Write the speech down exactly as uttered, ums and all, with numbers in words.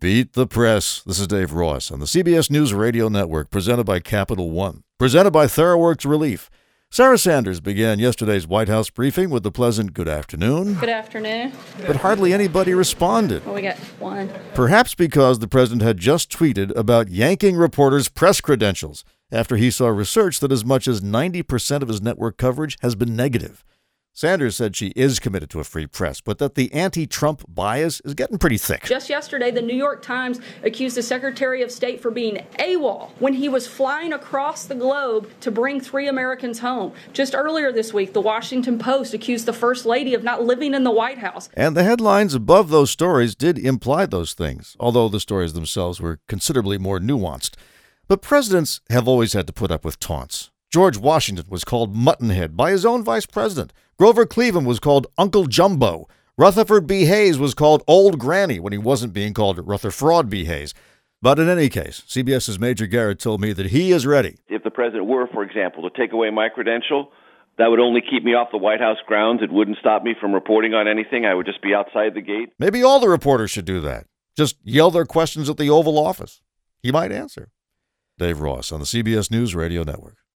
Beat the Press. This is Dave Ross on the C B S News Radio Network, presented by Capital One, presented by TheraWorks Relief. Sarah Sanders began yesterday's White House briefing with the pleasant good afternoon. Good afternoon. But hardly anybody responded. Well, we got one. Perhaps because the president had just tweeted about yanking reporters' press credentials after he saw research that as much as ninety percent of his network coverage has been negative. Sanders said she is committed to a free press, but that the anti-Trump bias is getting pretty thick. Just yesterday, the New York Times accused the Secretary of State for being AWOL when he was flying across the globe to bring three Americans home. Just earlier this week, the Washington Post accused the First Lady of not living in the White House. And the headlines above those stories did imply those things, although the stories themselves were considerably more nuanced. But presidents have always had to put up with taunts. George Washington was called Muttonhead by his own vice president. Grover Cleveland was called Uncle Jumbo. Rutherford B. Hayes was called Old Granny when he wasn't being called Rutherford B. Hayes. But in any case, CBS's Major Garrett told me that he is ready. If the president were, for example, to take away my credential, that would only keep me off the White House grounds. It wouldn't stop me from reporting on anything. I would just be outside the gate. Maybe all the reporters should do that. Just yell their questions at the Oval Office. He might answer. Dave Ross on the C B S News Radio Network.